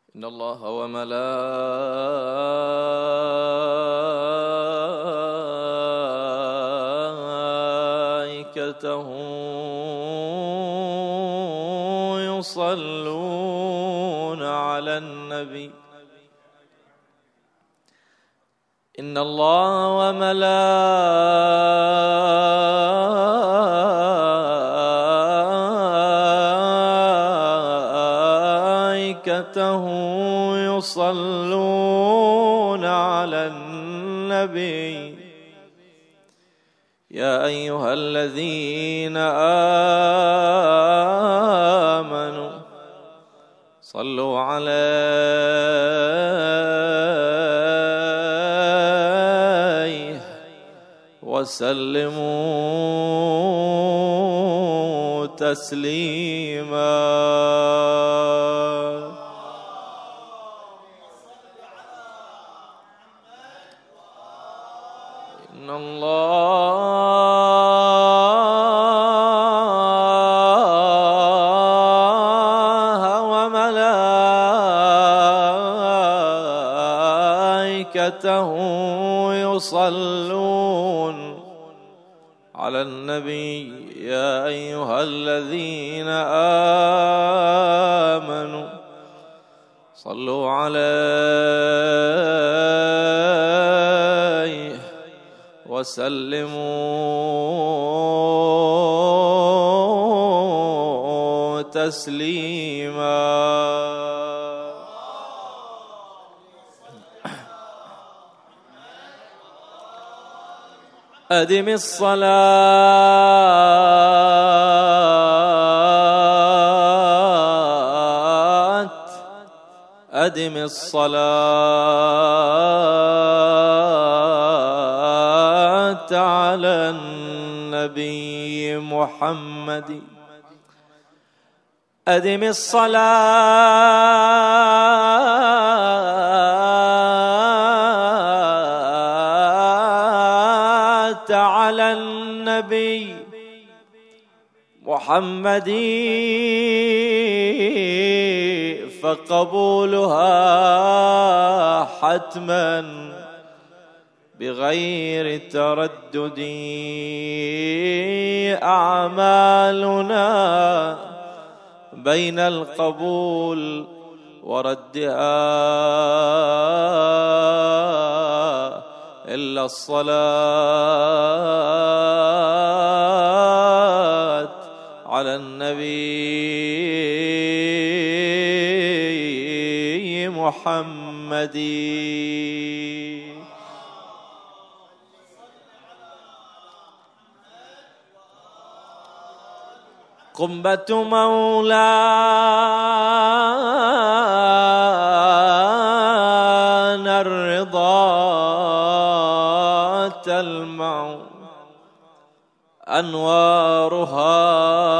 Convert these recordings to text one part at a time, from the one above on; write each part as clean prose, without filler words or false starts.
إن الله وملائكته يصلون على النبي إن الله وملائكته يصلون على النبي يا أيها الذين آمنوا صلوا عليه وسلموا تسليما. إن الله وملائكته يصلون على النبي يا أيها الذين آمنوا صلوا عليه وسلموا تسليما. أدم الصلاة أدم الصلاة على النبي محمد أدم الصلاة على النبي محمد فقبولها حتما بغير تردد. أعمالنا بين القبول وردها إلا الصلاة على النبي محمد. قنبة مولانا الرضا تلمع أنوارها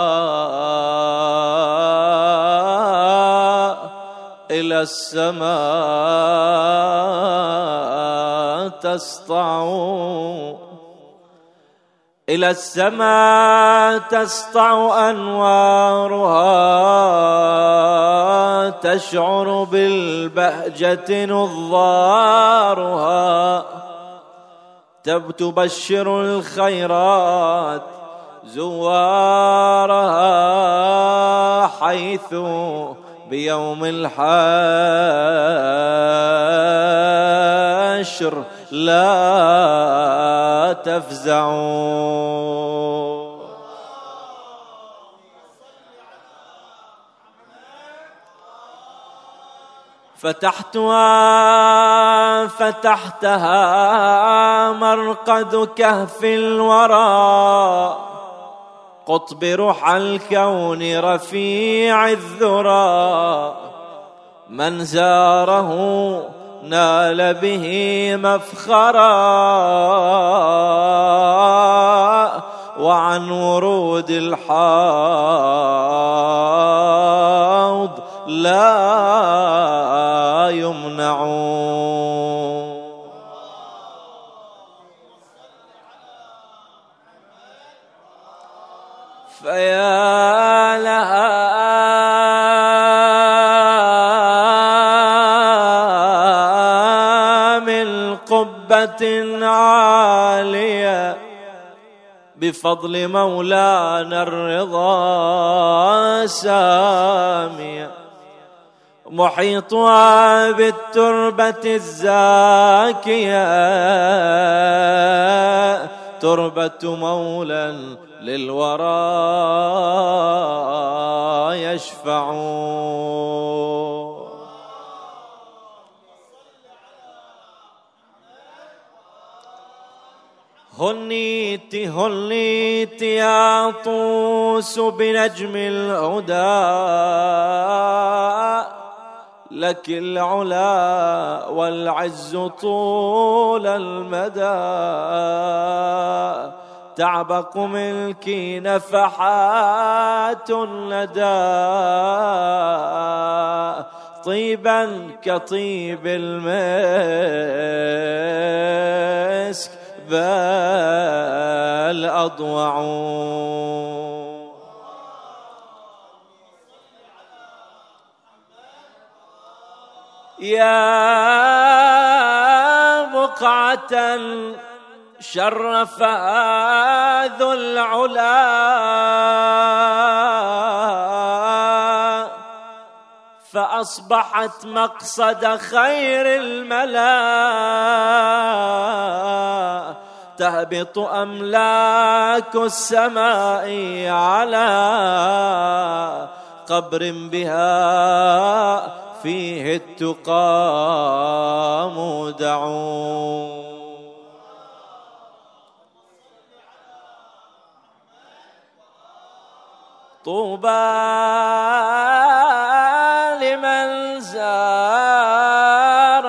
إلى السماء تسطع إلى السماء تسطع أنوارها تشعر بالبهجة نظارها تبشر الخيرات زوارها حيث بيوم الحشر لا تفزعوا. فتحتها مرقد كهف الورى قطب روح الكون رفيع الذرى من زاره نال به مفخرا وعن ورود الحوض لا يمنعون. فيا لها رتبة عالية بفضل مولانا الرضا سامية، محيطها بالتربة الزاكية، تربة مولى للورى يشفعون. هنيت هنيت يا طوس بنجم الهدى، لك العلا والعز طول المدى، تعبق ملكي نفحات الندى، طيبا كطيب المسك بل أضوع. يا بقعة شرف ذو العلا، فأصبحت مقصد خير الملا، تهبط أملاك السماء على قبر بها فيه التقى مودع. طوبى لمن زار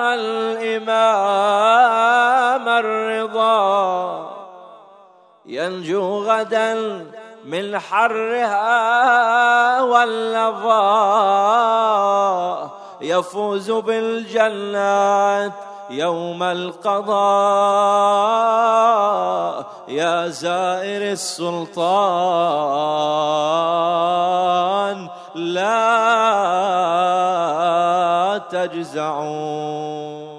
الإمام الرضا، ينجو غدا من حرها واللظى، يفوز بالجنات يوم القضاء. يا زائر السلطان لا تجزعون.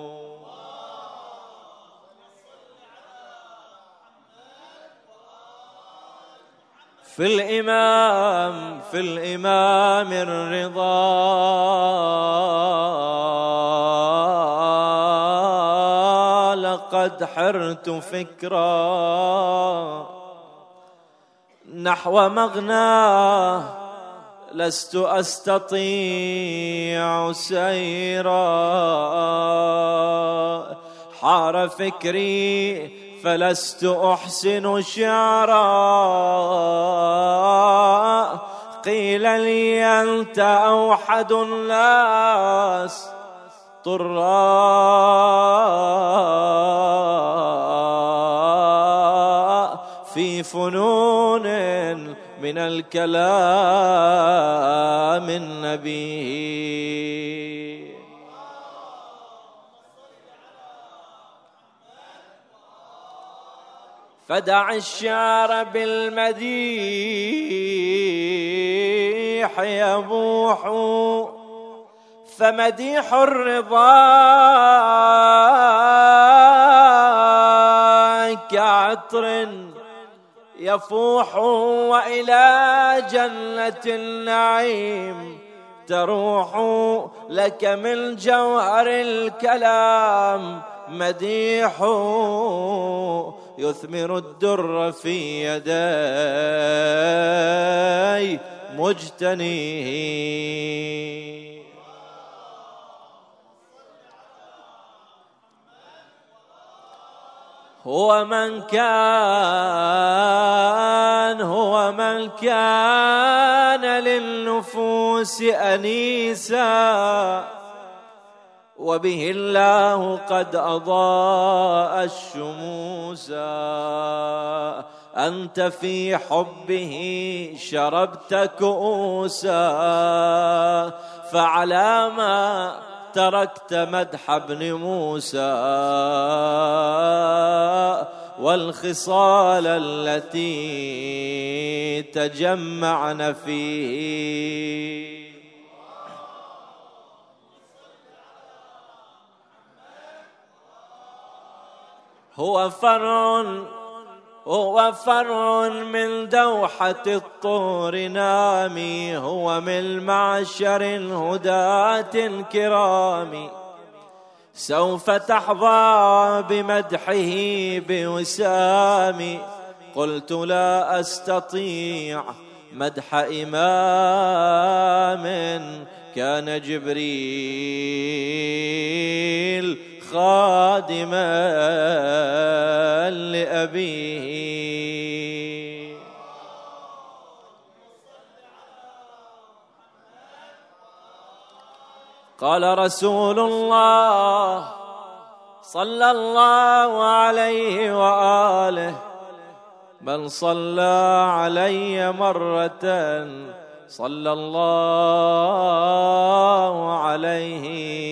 في الإمام الرضا لقد حرت فكرا نحو مغناه، لست أستطيع سيرا، حار فكري فلست أحسن شعرا، قيل لي أنت أوحد الناس طراء في فنون من الكلام النبي. فدع الشعر بالمديح يبوح، فمديح الرضا كعطر يفوح، وإلى جنة النعيم تروح. لك من جوهر الكلام مديح، يثمر الدر في يدي مجتنيه. هو من كان للنفوس أنيسا، وبه الله قد أضاء الشموسا. أنت في حبه شربت كؤوسا، فعلى ما تركت مدح ابن موسى والخصال التي تجمعن فيه. هو فرع من دوحة الطور نامي، هو من معشر الهداة الكرام، سوف تحظى بمدحه بوسامي. قلت لا أستطيع مدح إمام كان جبريل خادما لأبيه. قال رسول الله صلى الله عليه وآله: من صلى علي مرة صلى الله عليه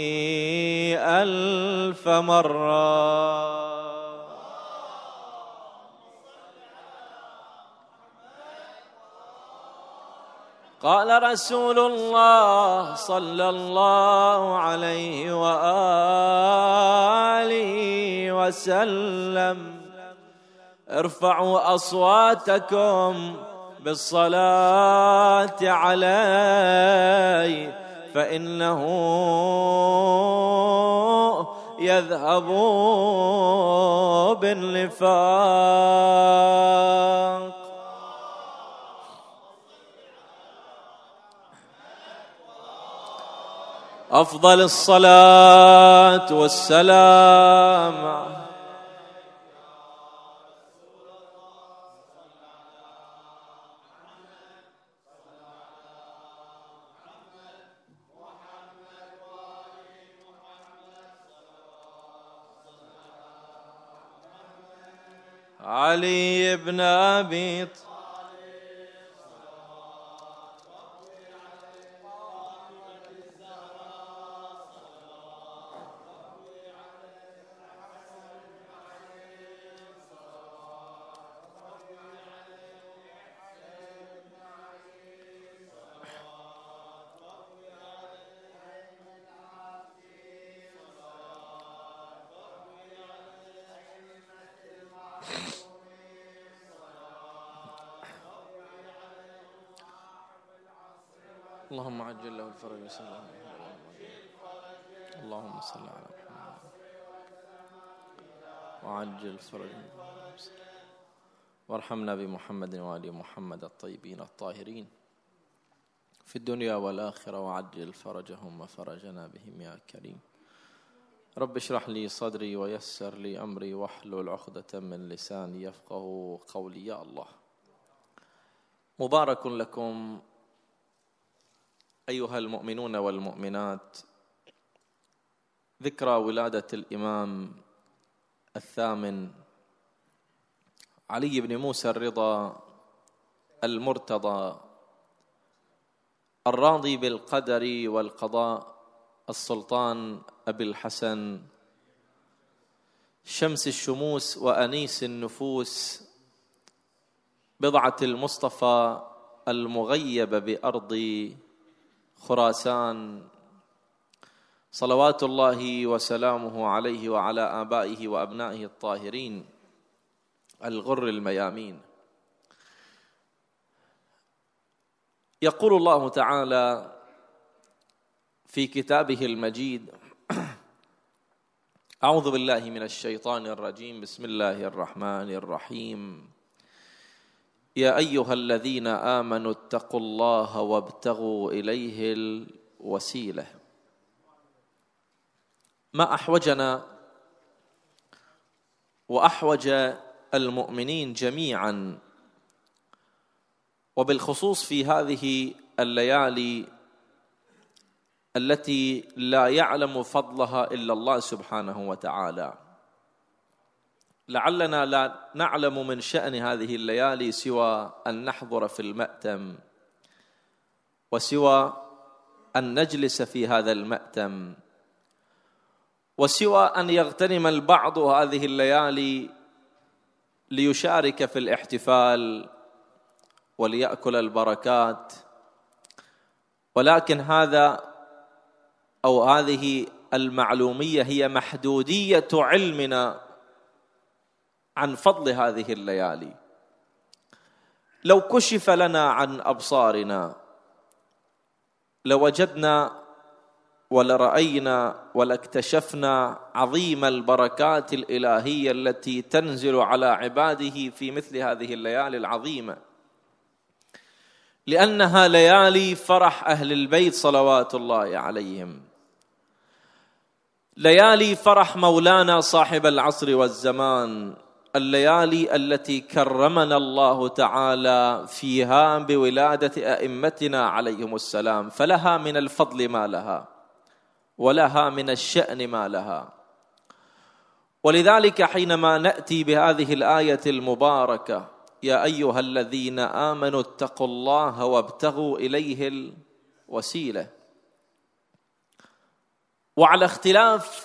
1000 مرة. قال رسول الله صلى الله عليه وآله وسلم: ارفعوا أصواتكم بالصلاة علي فإنه يذهب بالنفاق. أفضل الصلاة والسلام علي بن أبي طالب. اللهم عجل له الفرج وسلم. اللهم صل على محمد وعجل فرجه وارحمنا بمحمد وآل محمد الطيبين الطاهرين في الدنيا والآخرة، وعجل فرجهم وفرجنا بهم يا كريم. رب اشرح لي صدري ويسر لي أمري واحلل عقدة من لساني يفقه قولي. يا الله، مبارك لكم أيها المؤمنون والمؤمنات ذكرى ولادة الإمام الثامن علي بن موسى الرضا المرتضى الراضي بالقدر والقضاء، السلطان أبي الحسن شمس الشموس وأنيس النفوس، بضعة المصطفى المغيب بأرض خراسان، صلوات الله وسلامه عليه وعلى آبائه وأبنائه الطاهرين الغر الميامين. يقول الله تعالى في كتابه المجيد: أعوذ بالله من الشيطان الرجيم، بسم الله الرحمن الرحيم. يا أيها الذين آمنوا اتقوا الله وابتغوا إليه الوسيلة. ما أحوجنا وأحوج المؤمنين جميعا، وبالخصوص في هذه الليالي التي لا يعلم فضلها إلا الله سبحانه وتعالى، لعلنا لا نعلم من شأن هذه الليالي سوى أن نحضر في المأتم، وسوى أن نجلس في هذا المأتم، وسوى أن يغتنم البعض هذه الليالي ليشارك في الاحتفال وليأكل البركات. ولكن هذا أو هذه المعلومية هي محدودية علمنا عن فضل هذه الليالي. لو كشف لنا عن أبصارنا لوجدنا ولرأينا ولاكتشفنا عظيم البركات الإلهية التي تنزل على عباده في مثل هذه الليالي العظيمة، لأنها ليالي فرح أهل البيت صلوات الله عليهم، ليالي فرح مولانا صاحب العصر والزمان، الليالي التي كرمنا الله تعالى فيها بولادة أئمتنا عليهم السلام، فلها من الفضل ما لها ولها من الشأن ما لها. ولذلك حينما نأتي بهذه الآية المباركة يا أيها الذين آمنوا اتقوا الله وابتغوا إليه الوسيلة، وعلى اختلاف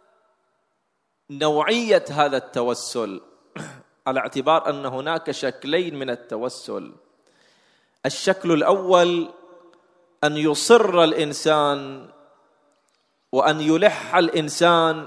نوعية هذا التوسل، على اعتبار أن هناك شكلين من التوسل. الشكل الأول أن يصر الإنسان وأن يلح الإنسان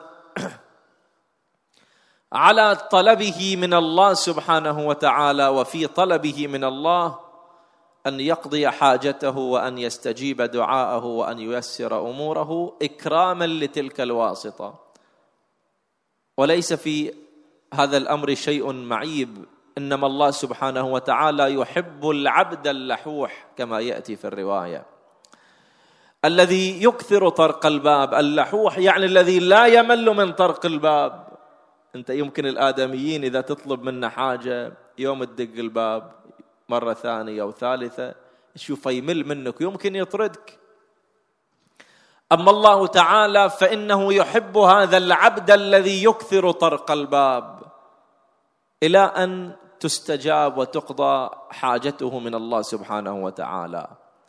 على طلبه من الله سبحانه وتعالى، وفي طلبه من الله أن يقضي حاجته وأن يستجيب دعاءه وأن ييسر أموره إكراما لتلك الواسطة، وليس في هذا الأمر شيء معيب، إنما الله سبحانه وتعالى يحب العبد اللحوح كما يأتي في الرواية، الذي يكثر طرق الباب. اللحوح يعني الذي لا يمل من طرق الباب. أنت يمكن الآدميين إذا تطلب منا حاجة يوم تدق الباب مرة ثانية أو ثالثة شوف يمل منك، يمكن يطردك. أما الله تعالى فإنه يحب هذا العبد الذي يكثر طرق الباب إلى أن تستجاب وتقضى حاجته من الله سبحانه وتعالى.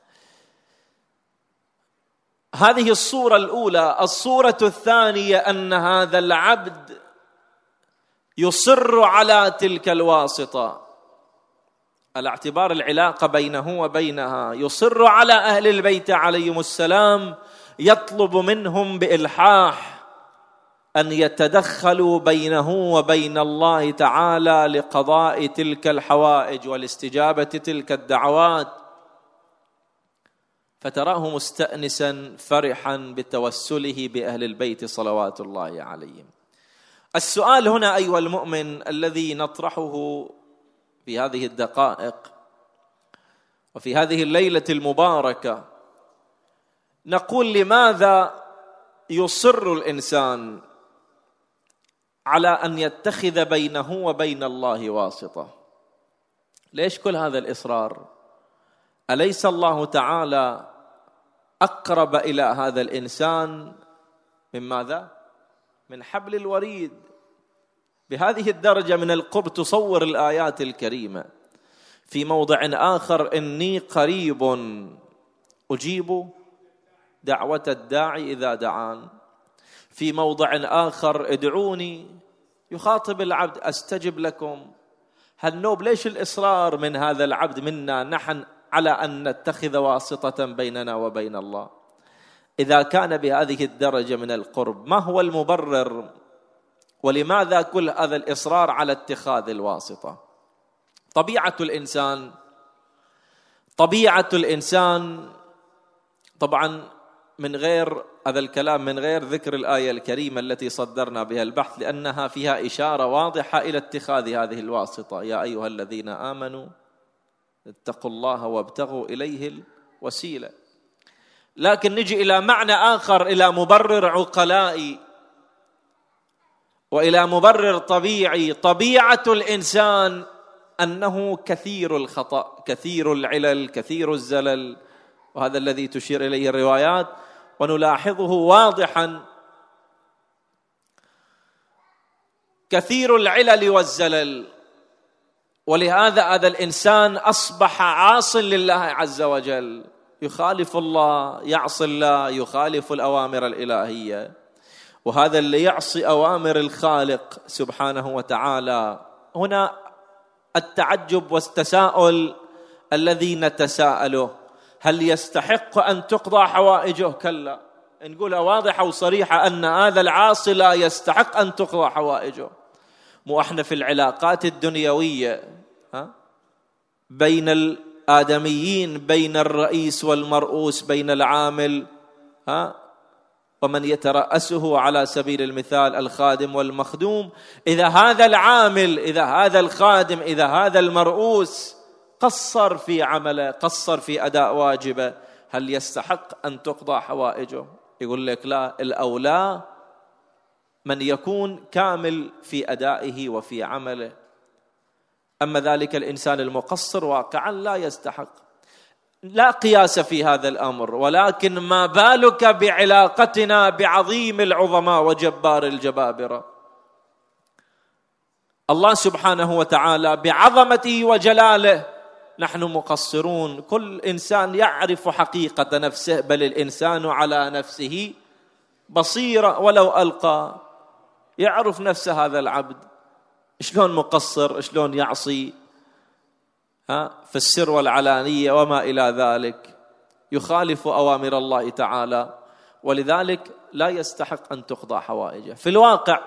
هذه الصورة الأولى. الصورة الثانية أن هذا العبد يصر على تلك الواسطة على اعتبار العلاقة بينه وبينها، يصر على أهل البيت عليهم السلام، يطلب منهم بإلحاح أن يتدخلوا بينه وبين الله تعالى لقضاء تلك الحوائج والاستجابة تلك الدعوات، فتراه مستأنسا فرحا بتوسله بأهل البيت صلوات الله عليهم. السؤال هنا أيها المؤمن الذي نطرحه في هذه الدقائق وفي هذه الليلة المباركة، نقول لماذا يصر الإنسان على أن يتخذ بينه وبين الله واسطة؟ ليش كل هذا الإصرار؟ أليس الله تعالى أقرب إلى هذا الإنسان من ماذا؟ من حبل الوريد. بهذه الدرجة من القرب تصور الآيات الكريمة. في موضع آخر إني قريب أجيب دعوة الداعي إذا دعان. في موضع آخر ادعوني، يخاطب العبد أستجب لكم. هالنوب ليش الإصرار من هذا العبد منا نحن على أن نتخذ واسطة بيننا وبين الله؟ إذا كان بهذه الدرجة من القرب ما هو المبرر؟ ولماذا كل هذا الإصرار على اتخاذ الواسطة؟ طبيعة الإنسان طبعا من غير هذا الكلام، من غير ذكر الآية الكريمة التي صدرنا بها البحث، لأنها فيها إشارة واضحة إلى اتخاذ هذه الواسطة. يا أيها الذين آمنوا اتقوا الله وابتغوا إليه الوسيلة. لكن نجي إلى معنى آخر، إلى مبرر عقلائي وإلى مبرر طبيعي. طبيعة الإنسان أنه كثير الخطأ، كثير العلل، كثير الزلل، وهذا الذي تشير إليه الروايات ونلاحظه واضحا. كثير العلل والزلل، ولهذا هذا الإنسان أصبح عاص لله عز وجل، يخالف الله، يعصي الله، يخالف الأوامر الإلهية. وهذا اللي يعصي أوامر الخالق سبحانه وتعالى، هنا التعجب والتساؤل الذي نتساءله، هل يستحق أن تقضى حوائجه؟ كلا، نقولها واضحة وصريحة أن هذا العاصي لا يستحق أن تقضى حوائجه. مو احنا في العلاقات الدنيوية بين الآدميين، بين الرئيس والمرؤوس، بين العامل ومن يترأسه على سبيل المثال الخادم والمخدوم، إذا هذا العامل، إذا هذا الخادم، إذا هذا المرؤوس قصر في عمله، قصر في أداء واجبه، هل يستحق أن تقضى حوائجه؟ يقول لك لا، الأولى من يكون كامل في أدائه وفي عمله. أما ذلك الإنسان المقصر واقعا لا يستحق. لا قياس في هذا الأمر، ولكن ما بالك بعلاقتنا بعظيم العظماء وجبار الجبابرة؟ الله سبحانه وتعالى بعظمته وجلاله نحن مقصرون. كل إنسان يعرف حقيقة نفسه، بل الإنسان على نفسه بصيرة، ولو ألقى يعرف نفس هذا العبد شلون مقصر، شلون يعصي في السر والعلانية وما إلى ذلك، يخالف أوامر الله تعالى، ولذلك لا يستحق أن تقضى حوائجه في الواقع.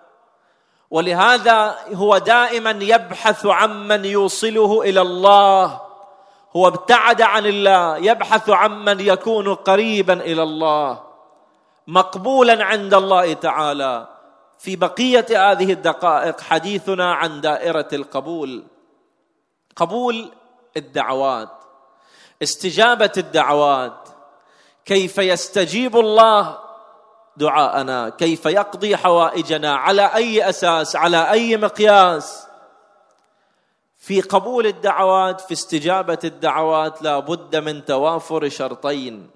ولهذا هو دائما يبحث عمن يوصله إلى الله. هو ابتعد عن الله، يبحث عمن يكون قريبا إلى الله، مقبولا عند الله تعالى. في بقية هذه الدقائق حديثنا عن دائرة القبول، قبول الدعوات، استجابة الدعوات، كيف يستجيب الله دعاءنا، كيف يقضي حوائجنا، على أي أساس، على أي مقياس. في قبول الدعوات، في استجابة الدعوات، لا بد من توافر شرطين.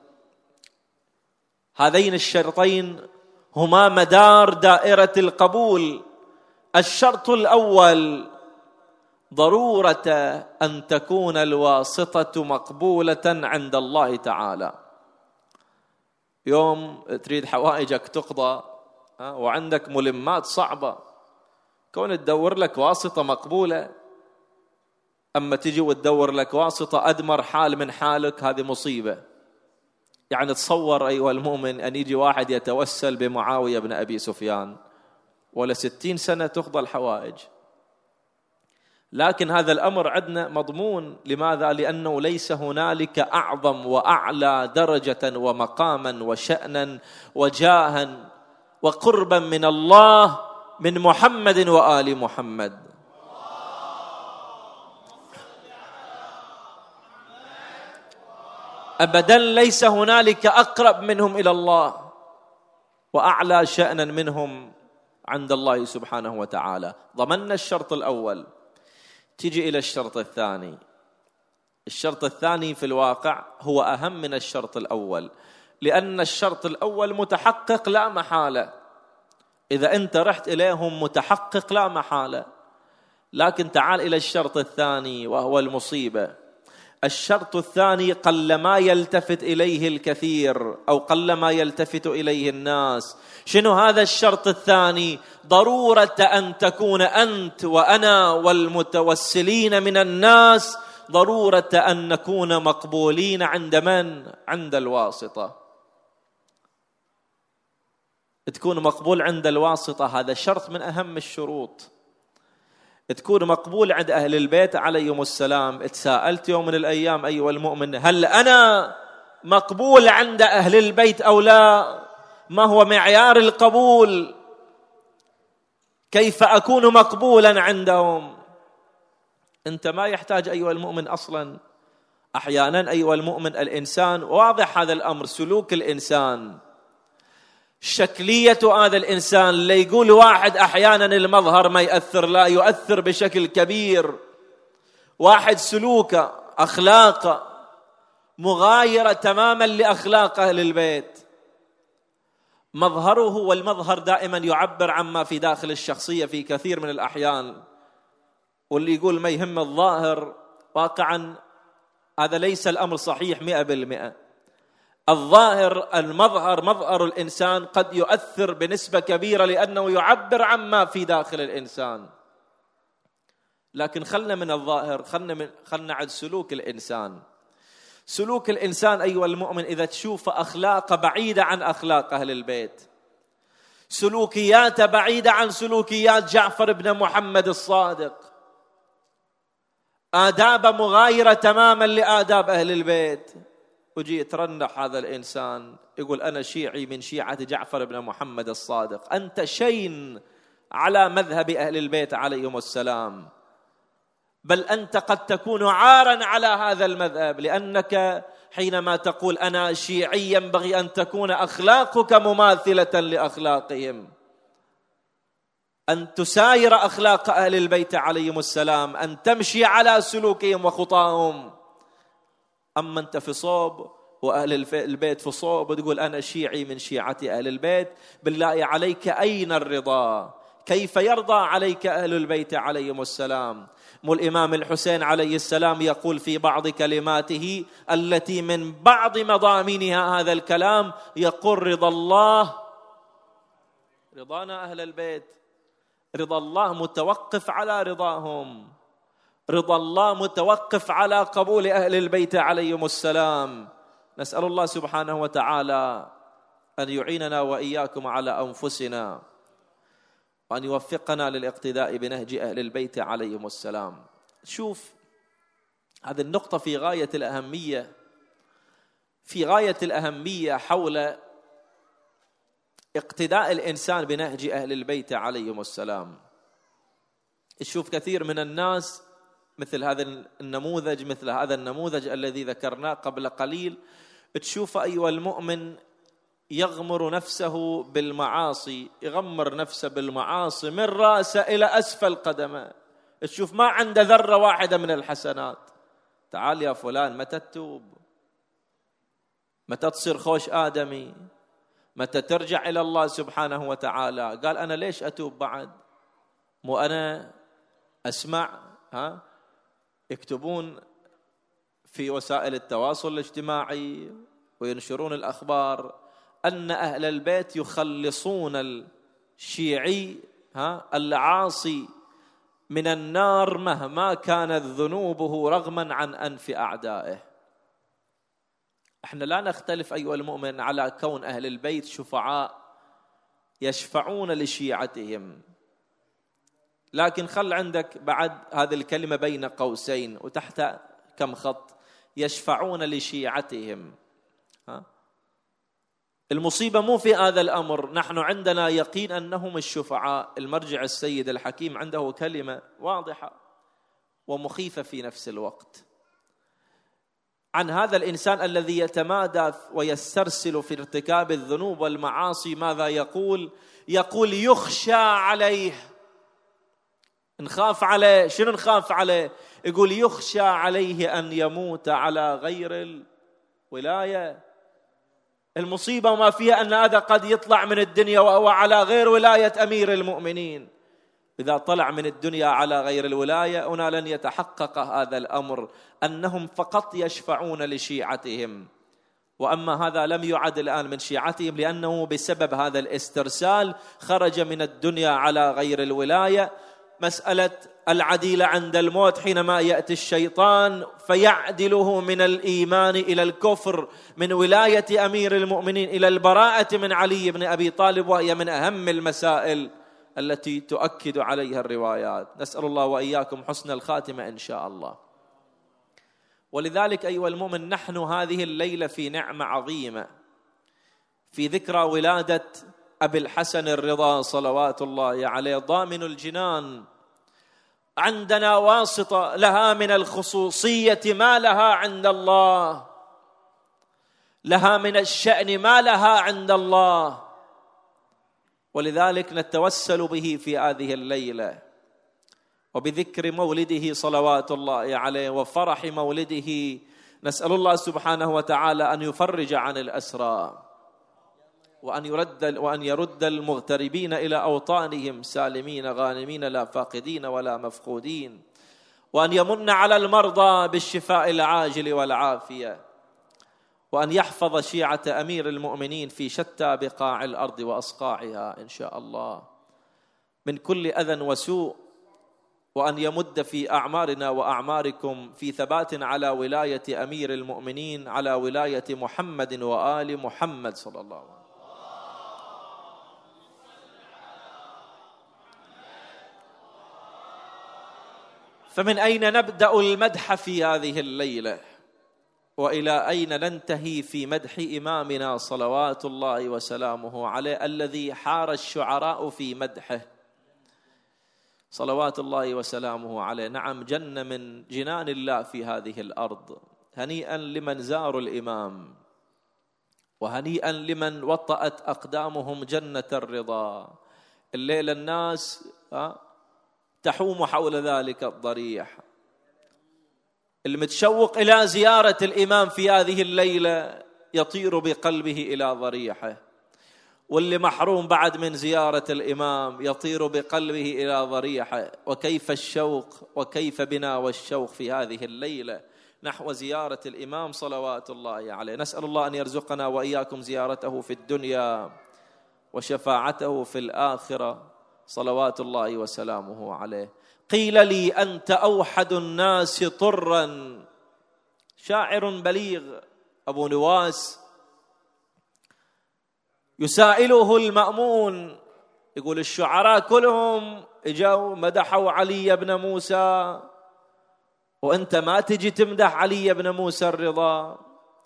هذين الشرطين هما مدار دائرة القبول. الشرط الأول ضرورة أن تكون الواسطة مقبولة عند الله تعالى. يوم تريد حوائجك تقضى وعندك ملمات صعبة، كون تدور لك واسطة مقبولة، أما تجي وتدور لك واسطة أدمر حال من حالك، هذه مصيبة. يعني تصور أيها المؤمن أن يجي واحد يتوسل بمعاوية بن أبي سفيان، ولا 60 سنة تقضى الحوائج. لكن هذا الأمر عندنا مضمون. لماذا؟ لأنه ليس هنالك أعظم وأعلى درجة ومقاما وشأنا وجاها وقربا من الله من محمد وآل محمد. أبدا ليس هنالك أقرب منهم إلى الله وأعلى شأنا منهم عند الله سبحانه وتعالى. ضمننا الشرط الأول، تيجي إلى الشرط الثاني. الشرط الثاني في الواقع هو أهم من الشرط الأول، لأن الشرط الأول متحقق لا محالة، إذا أنت رحت إليهم متحقق لا محالة. لكن تعال إلى الشرط الثاني وهو المصيبة. الشرط الثاني قلما يلتفت إليه الكثير أو قلما يلتفت إليه الناس. شنو هذا الشرط الثاني؟ ضرورة أن تكون أنت وأنا والمتوسلين من الناس ضرورة أن نكون مقبولين عند من؟ عند الواسطة. تكون مقبول عند الواسطة، هذا شرط من أهم الشروط. تكون مقبول عند أهل البيت عليهم السلام. اتساءلت يوم من الأيام أيها المؤمن، هل أنا مقبول عند أهل البيت أو لا؟ ما هو معيار القبول؟ كيف أكون مقبولا عندهم؟ أنت ما يحتاج أيها المؤمن أصلا. أحيانا أيها المؤمن الإنسان واضح هذا الأمر، سلوك الإنسان، شكلية هذا الإنسان. اللي يقول واحد أحيانا المظهر ما يؤثر، لا يؤثر بشكل كبير. واحد سلوكه أخلاقه مغايرة تماما لأخلاق أهل البيت. مظهره والمظهر دائما يعبر عما في داخل الشخصية في كثير من الأحيان. واللي يقول ما يهم الظاهر، واقعا هذا ليس الأمر صحيح 100%. الظاهر المظهر مظهر الإنسان قد يؤثر بنسبة كبيرة لأنه يعبر عما في داخل الإنسان. لكن خلنا من الظاهر، خلنا عن سلوك الإنسان. سلوك الإنسان أيها المؤمن إذا تشوف أخلاق بعيدة عن أخلاق أهل البيت، سلوكياته بعيدة عن سلوكيات جعفر بن محمد الصادق، آداب مغايرة تماما لآداب أهل البيت. وجي يترنح هذا الإنسان يقول أنا شيعي من شيعة جعفر بن محمد الصادق. أنت شين على مذهب أهل البيت عليهم السلام، بل أنت قد تكون عارا على هذا المذهب، لأنك حينما تقول أنا شيعي ينبغي أن تكون أخلاقك مماثلة لأخلاقهم، أن تساير أخلاق أهل البيت عليهم السلام، أن تمشي على سلوكهم وخطاهم. أما أنت في صوب وأهل البيت في صوب وتقول أنا شيعي من شيعة أهل البيت، بالله عليك أين الرضا؟ كيف يرضى عليك أهل البيت عليهم السلام؟ الإمام الحسين عليه السلام يقول في بعض كلماته التي من بعض مضامينها هذا الكلام، يقول رضا الله، رضانا أهل البيت، رضا الله متوقف على رضاهم، رضا الله متوقف على قبول أهل البيت عليهم السلام. نسأل الله سبحانه وتعالى أن يعيننا وإياكم على أنفسنا، وأن يوفقنا للاقتداء بنهج أهل البيت عليهم السلام. شوف هذه النقطة في غاية الأهمية، في غاية الأهمية حول اقتداء الإنسان بنهج أهل البيت عليهم السلام. شوف كثير من الناس مثل هذا النموذج، مثل هذا النموذج الذي ذكرناه قبل قليل، تشوف أيها المؤمن يغمر نفسه بالمعاصي، يغمر نفسه بالمعاصي من رأسه إلى أسفل قدمه، تشوف ما عنده ذرة واحدة من الحسنات. تعال يا فلان، متى تتوب؟ متى تصير خوش آدمي؟ متى ترجع إلى الله سبحانه وتعالى؟ قال أنا ليش أتوب بعد؟ مو أنا أسمع يكتبون في وسائل التواصل الاجتماعي وينشرون الأخبار أن أهل البيت يخلصون الشيعي العاصي من النار مهما كانت ذنوبه رغما عن أنف أعدائه. احنا لا نختلف أيها المؤمن على كون أهل البيت شفعاء يشفعون لشيعتهم، لكن خل عندك بعد هذه الكلمة بين قوسين وتحت كم خط، يشفعون لشيعتهم. المصيبة مو في هذا الأمر، نحن عندنا يقين أنهم الشفعاء. المرجع السيد الحكيم عنده كلمة واضحة ومخيفة في نفس الوقت عن هذا الإنسان الذي يتمادى ويسترسل في ارتكاب الذنوب والمعاصي. ماذا يقول؟ يقول يخشى عليه، نخاف عليه. شنو نخاف عليه؟ يقول يخشى عليه أن يموت على غير الولاية. المصيبة وما فيها أن هذا قد يطلع من الدنيا وهو على غير ولاية أمير المؤمنين. إذا طلع من الدنيا على غير الولاية هنا لن يتحقق هذا الأمر، أنهم فقط يشفعون لشيعتهم، وأما هذا لم يعد الآن من شيعتهم، لأنه بسبب هذا الاسترسال خرج من الدنيا على غير الولاية. مسألة العديل عند الموت، حينما يأتي الشيطان فيعدله من الإيمان إلى الكفر، من ولاية أمير المؤمنين إلى البراءة من علي بن أبي طالب، وهي من أهم المسائل التي تؤكد عليها الروايات. نسأل الله وإياكم حسن الخاتمة إن شاء الله. ولذلك أيها المؤمن، نحن هذه الليلة في نعمة عظيمة في ذكرى ولادة أبي الحسن الرضا صلوات الله عليه ضامن الجنان. عندنا واسطة لها من الخصوصية ما لها عند الله، لها من الشأن ما لها عند الله، ولذلك نتوسل به في هذه الليلة وبذكر مولده صلوات الله عليه وفرح مولده. نسأل الله سبحانه وتعالى أن يفرج عن الأسرى، وأن يرد المغتربين إلى أوطانهم سالمين غانمين لا فاقدين ولا مفقودين، وأن يمن على المرضى بالشفاء العاجل والعافية، وأن يحفظ شيعة أمير المؤمنين في شتى بقاع الأرض وأصقاعها إن شاء الله من كل أذى وسوء، وأن يمد في أعمارنا وأعماركم في ثبات على ولاية أمير المؤمنين، على ولاية محمد وآل محمد صلى الله عليه وسلم. فمن أين نبدأ المدح في هذه الليلة؟ وإلى أين ننتهي في مدح إمامنا صلوات الله وسلامه عليه الذي حار الشعراء في مدحه صلوات الله وسلامه عليه؟ نعم، جنة من جنان الله في هذه الأرض. هنيئا لمن زاروا الإمام، وهنيئا لمن وطأت أقدامهم جنة الرضا. الليلة الناس تحوم حول ذلك الضريح. المتشوق إلى زيارة الإمام في هذه الليلة يطير بقلبه إلى ضريحه، واللي محروم بعد من زيارة الإمام يطير بقلبه إلى ضريحه. وكيف الشوق، وكيف بنا والشوق في هذه الليلة نحو زيارة الإمام صلوات الله عليه. نسأل الله أن يرزقنا وإياكم زيارته في الدنيا وشفاعته في الآخرة صلوات الله وسلامه عليه. قيل لي أنت أوحد الناس طرا. شاعر بليغ أبو نواس يسائله المأمون، يقول الشعراء كلهم اجوا مدحوا علي بن موسى، وأنت ما تجي تمدح علي بن موسى الرضا.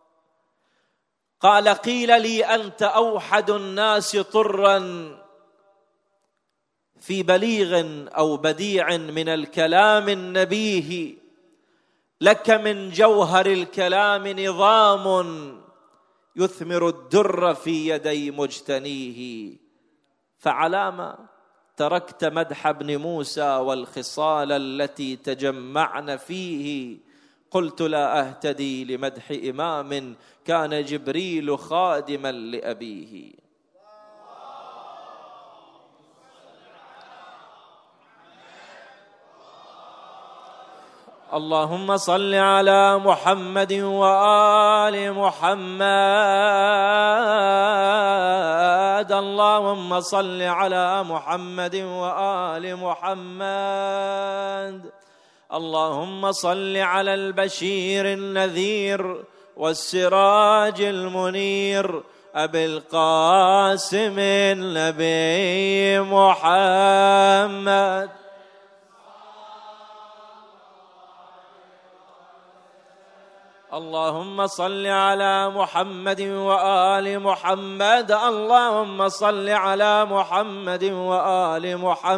قال قيل لي أنت أوحد الناس طرا في بليغ أو بديع من الكلام النبيه، لك من جوهر الكلام نظام يثمر الدر في يدي مجتنيه. فعلام تركت مدح ابن موسى والخصال التي تجمعن فيه؟ قلت لا أهتدي لمدح إمام كان جبريل خادما لأبيه. اللهم صل على محمد وآل محمد. اللهم صل على محمد وآل محمد. اللهم صل على البشير النذير والسراج المنير أبي القاسم النبي محمد. اللهم صل على محمد وآل محمد. اللهم صل على محمد وآل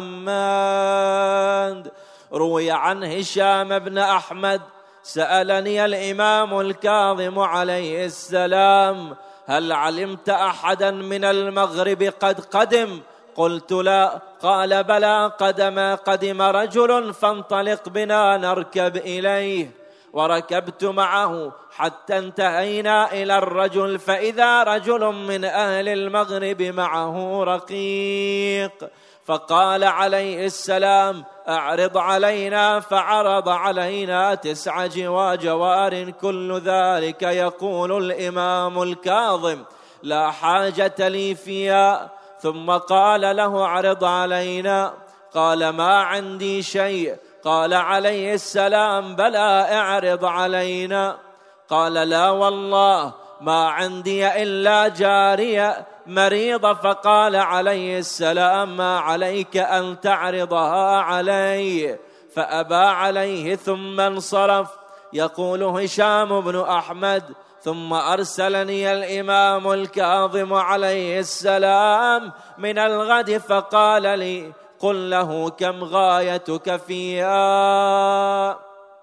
محمد. روي عن هشام بن أحمد سألني الإمام الكاظم عليه السلام هل علمت أحدا من المغرب قد قدم؟ قلت لا. قال بلى، قدم رجل فانطلق بنا نركب إليه. وركبت معه حتى انتهينا إلى الرجل، فإذا رجل من أهل المغرب معه رقيق، فقال عليه السلام أعرض علينا، فعرض علينا 9 جوار كل ذلك يقول الإمام الكاظم لا حاجة لي فيها. ثم قال له اعرض علينا، قال ما عندي شيء. قال عليه السلام بلى اعرض علينا. قال لا والله ما عندي إلا جارية مريضة. فقال عليه السلام ما عليك أن تعرضها علي، فأبى عليه ثم انصرف. يقول هشام بن أحمد ثم أرسلني الإمام الكاظم عليه السلام من الغد فقال لي قل له كم غايتك فيها،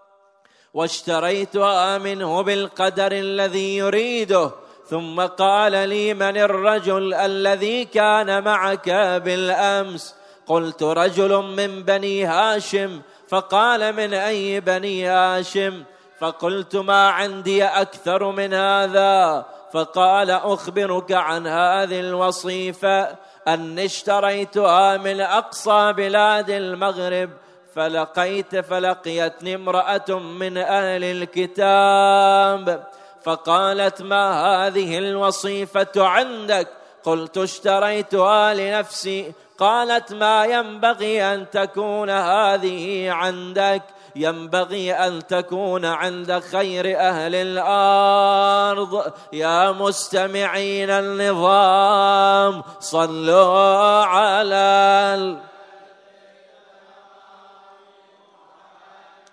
واشتريتها منه بالقدر الذي يريده. ثم قال لي من الرجل الذي كان معك بالأمس؟ قلت رجل من بني هاشم. فقال من أي بني هاشم؟ فقلت ما عندي أكثر من هذا. فقال أخبرك عن هذه الوصيفة أني اشتريتها من أقصى بلاد المغرب، فلقيتني امرأة من أهل الكتاب فقالت ما هذه الوصيفة عندك؟ قلت اشتريتها لنفسي. قالت ما ينبغي أن تكون هذه عندك، ينبغي أن تكون عند خير أهل الأرض. يا مستمعين النظام صلوا على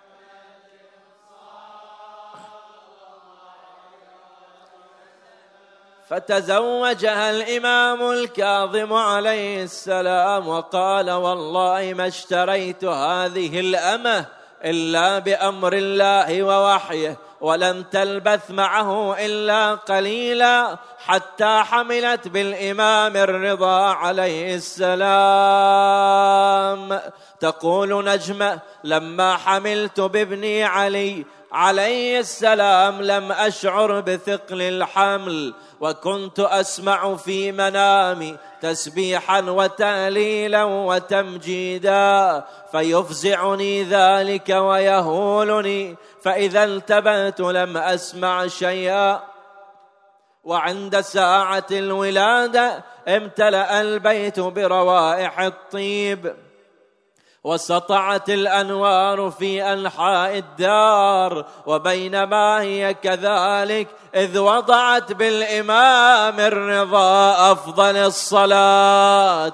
فتزوجها الإمام الكاظم عليه السلام وقال: والله ما اشتريت هذه الأمة إلا بأمر الله ووحيه، ولم تلبث معه إلا قليلا حتى حملت بالإمام الرضا عليه السلام. تقول نجمة: لما حملت بابني علي عليه السلام لم أشعر بثقل الحمل، وكنت أسمع في منامي تسبيحا وتهليلا وتمجيدا، فيفزعني ذلك ويهولني، فإذا انتبهت لم أسمع شيئا. وعند ساعة الولادة امتلأ البيت بروائح الطيب، وسطعت الأنوار في أنحاء الدار، وبينما هي كذلك إذ وضعت بالإمام الرضا أفضل الصلاة.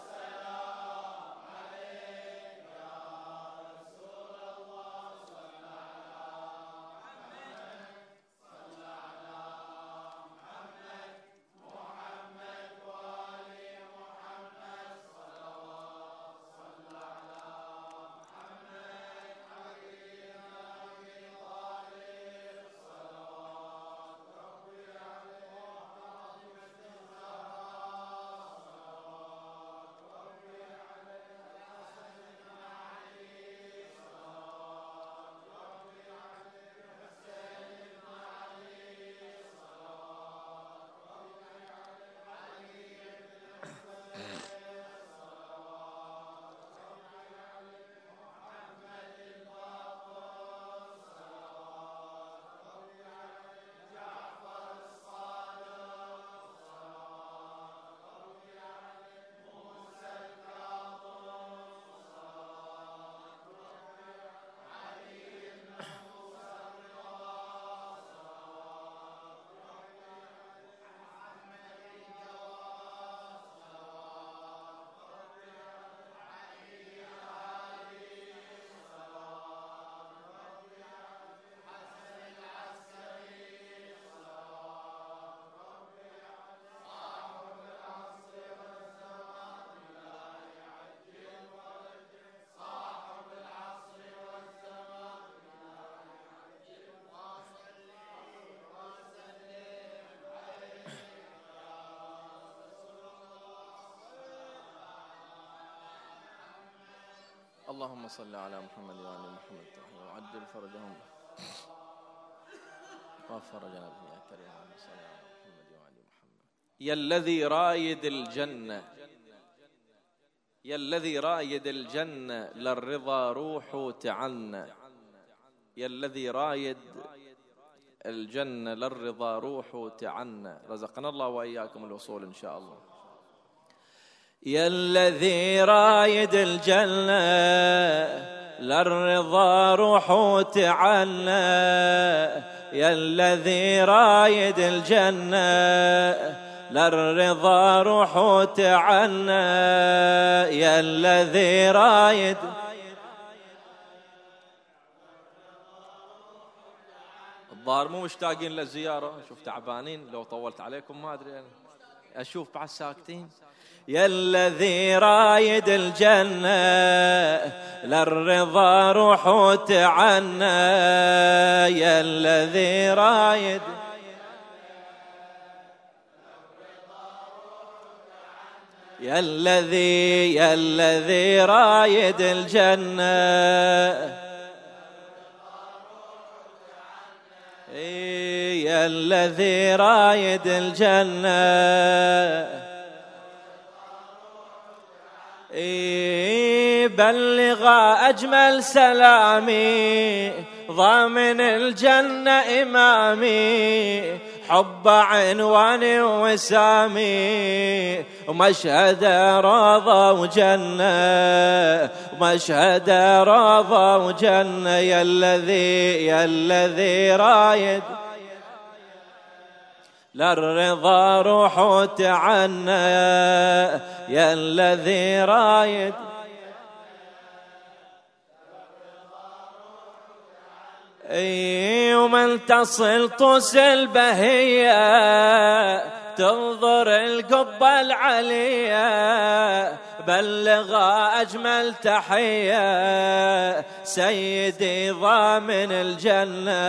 اللهم صل على محمد وعلى محمد وعجل فرجهم وفرجنا به يا كريم. اللهم صل على محمد وعلى محمد. يا الذي رايد الجنة، يا الذي رايد الجنة للرضا روح تعنا، يا الذي رايد الجنة للرضا روح تعنا. رزقنا الله وإياكم الوصول إن شاء الله. يا الذي رايد الجنة للرضا روح تعنا، يا الذي رايد الجنة للرضا روح تعنا، يا الذي رايد. الظاهر مو مشتاقين للزيارة، شوف تعبانين، لو طولت عليكم ما أدري، أشوف بعد ساكتين. يا الذي رايد الجنة للرضا روح تعنا، يا الذي رايد، يا الذي رايد الجنة، يا الذي رايد الجنة، بلغ أجمل سلامي ضامن الجنة إمامي، حب عنوان وسامي ومشهد رضا وجنة، ومشهد رضا وجنة. يا الذي رايد للرضا روح تعنا، يا الذي رايد، ومن تصل توصل بهية تنظر القبة العليا بلغ أجمل تحية سيدي ضامن الجنة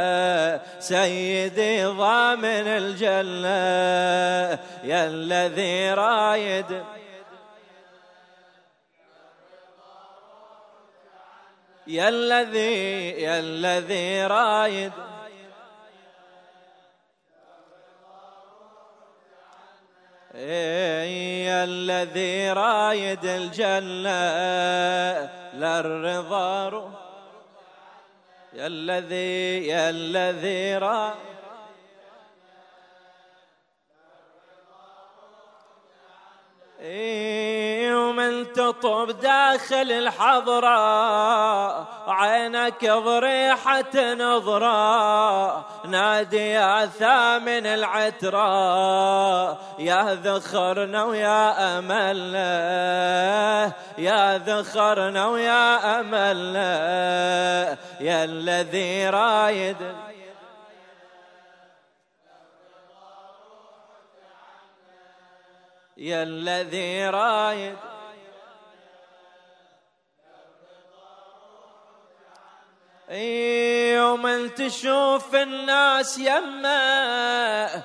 سيدي ضامن الجنة يا الذي رايد يا الذي رايد يا الذي رايد الجنة للرضا يا الذي رايد ومن تطب داخل الحضرة عينك ضريحة نظرة نادي يا ثامن العترة يا ذخرنا ويا أملنا يا ذخرنا ويا أملنا يا الذي رايد يا الذي رايد يوم تشوف الناس يمه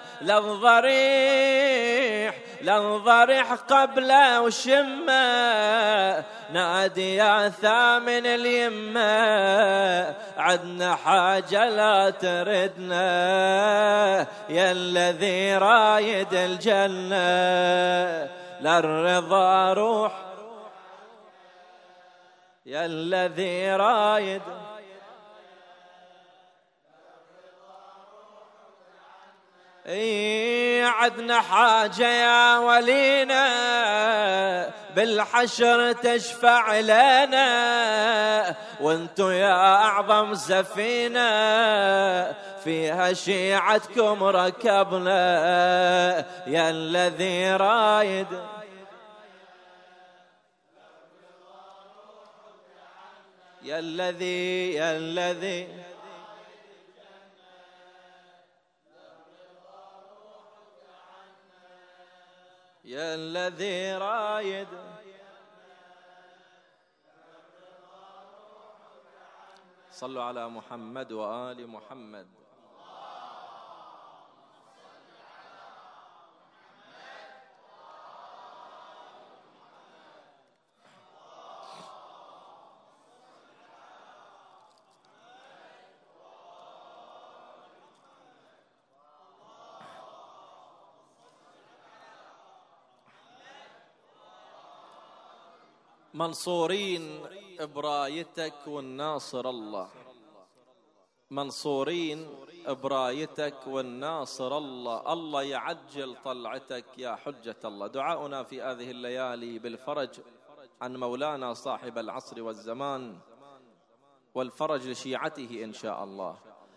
للضريح قبله وشمه نادي يا ثامن اليمه عدنا حاجة لا تردنا يا الذي رايد الجنة للرضا روح يا الذي رايد عدنا حاجة يا ولينا بالحشر تشفع لنا وانتو يا أعظم سفينة فيها شيعتكم ركبنا يا الذي رايد يا الذي يا الذي رايد صلوا على محمد وآل محمد منصورين برايتك والناصر الله منصورين برايتك والناصر الله الله يعجل طلعتك يا حجة الله دعاؤنا في هذه الليالي بالفرج عن مولانا صاحب العصر والزمان والفرج لشيعته إن شاء الله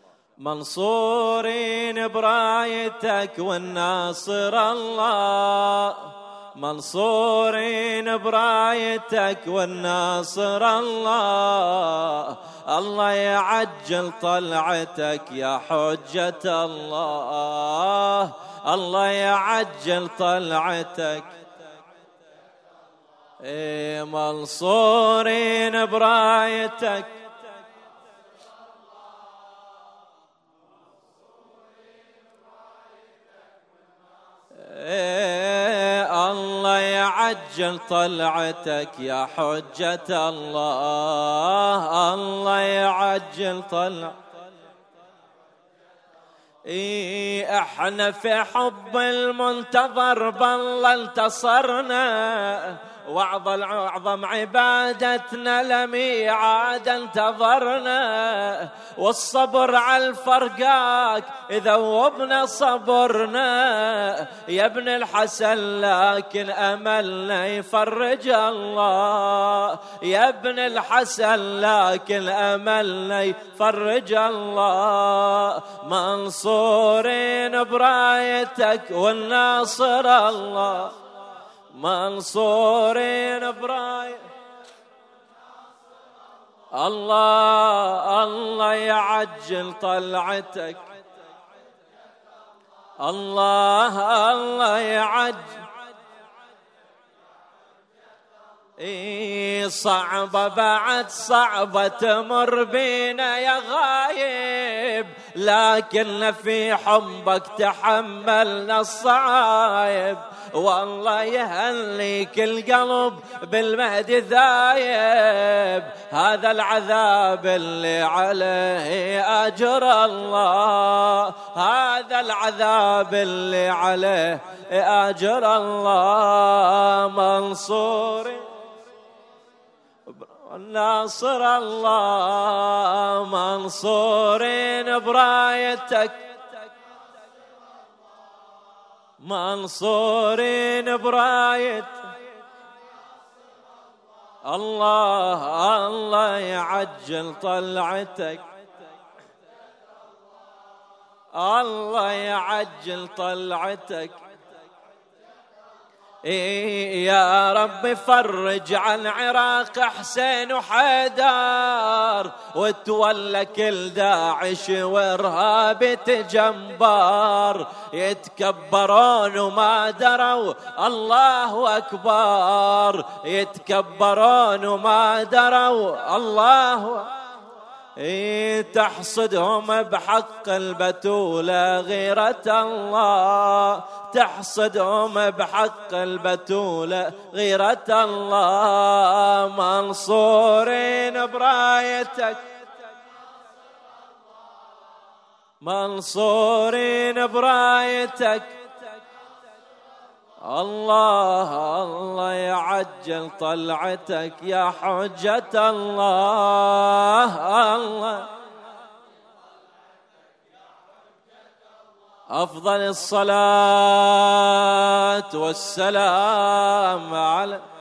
منصورين برايتك والناصر الله منصورين برايتك والناصر الله الله يعجل طلعتك يا حجة الله الله يعجل طلعتك منصورين برايتك الله يعجل طلعتك يا حجة الله الله يعجل طلعتك احنا في حب المنتظر بالله انتصرنا واعظم عبادتنا لميعاد انتظرنا والصبر على الفرقاك ذوبنا صبرنا يا ابن الحسن لكن املنا يفرج الله يا ابن الحسن لكن املنا يفرج الله منصورين برايتك والناصر الله منصورين برايتك الله الله يعجل طلعتك الله الله يعجل صعبة بعد صعبة تمر بينا يا غايب، لكن في حبك تحملنا الصعايب. والله يهليك القلب بالمهدي ذايب، هذا العذاب اللي عليه أجر الله، هذا العذاب اللي عليه أجر الله. منصور ناصر الله، منصورين برايتك، منصورين برايتك. الله الله يعجل طلعتك، الله يعجل طلعتك. يا رب فرج عن عراق حسين وحيدر، وتولى كل داعش وارهاب تجنبار، يتكبرون وما دروا الله أكبر، يتكبرون وما دروا الله. تحصدهم بحق البتولة غيرة الله، تحصدهم بحق البتولة غيرة الله. منصورين برايتك، منصورين برايتك. الله الله يعجل طلعتك يا حجة الله. الله أفضل الصلاة والسلام على